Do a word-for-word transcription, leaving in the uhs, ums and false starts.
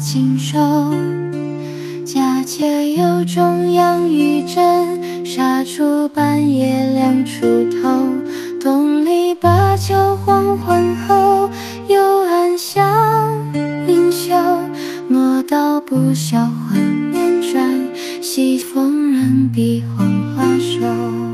禽兽。假借有种养鱼针，杀出半夜两出头。东篱把酒黄昏后，幽暗香灵秀。莫道不销魂面转，西风人比黄花瘦。